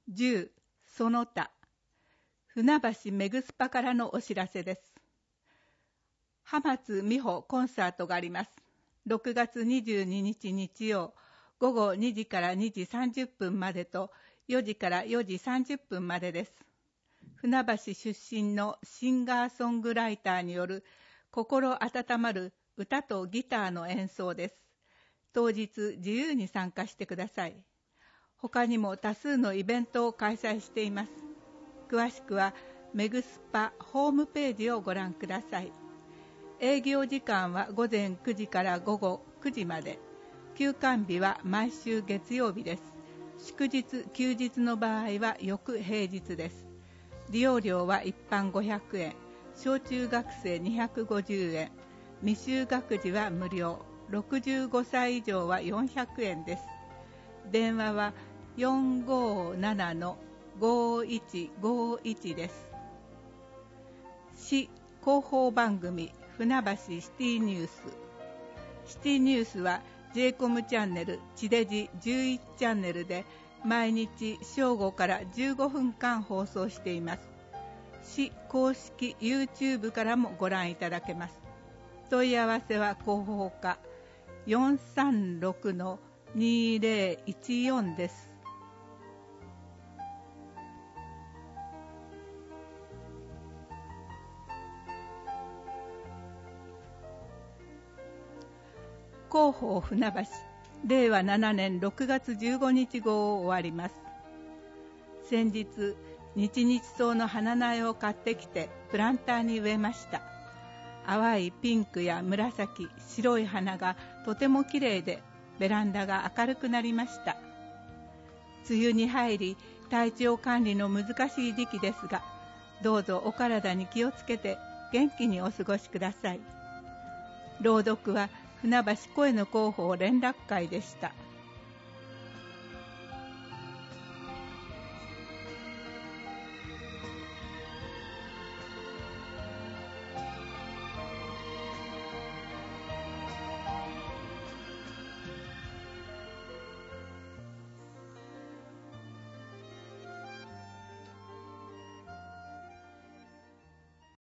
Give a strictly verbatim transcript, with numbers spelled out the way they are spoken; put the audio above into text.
じゅうその他船橋メグスパからのお知らせです。浜津美穂コンサートがあります。ろくがつにじゅうににち日曜午後にじからにじさんじゅっぷんまでとよじからよじさんじゅっぷんまでです。船橋出身のシンガーソングライターによる心温まる歌とギターの演奏です。当日自由に参加してください。他にも多数のイベントを開催しています。詳しくはメグスパホームページをご覧ください。営業時間はごぜんくじからごごくじまで。休館日は毎週月曜日です。祝日休日の場合は翌平日です。利用料は一般ごひゃくえん、小中学生にひゃくごじゅうえん、未就学児は無料、ろくじゅうごさい以上はよんひゃくえんです。電話は よんごーななのごーいちごーいち です。市広報番組船橋シティニュース。シティニュースは ジェイコム チャンネル、地デジじゅういちチャンネルで毎日正午からじゅうごふんかん放送しています。市公式 YouTube からもご覧いただけます。問い合わせは広報課 よんさんろくのにぜろいちよん です。広報船橋れいわななねんろくがつじゅうごにち号を終わります。先日日々草の花苗を買ってきてプランターに植えました。淡いピンクや紫、白い花がとてもきれいでベランダが明るくなりました。梅雨に入り体調管理の難しい時期ですが、どうぞお体に気をつけて元気にお過ごしください。朗読は船橋声の広報連絡会でした。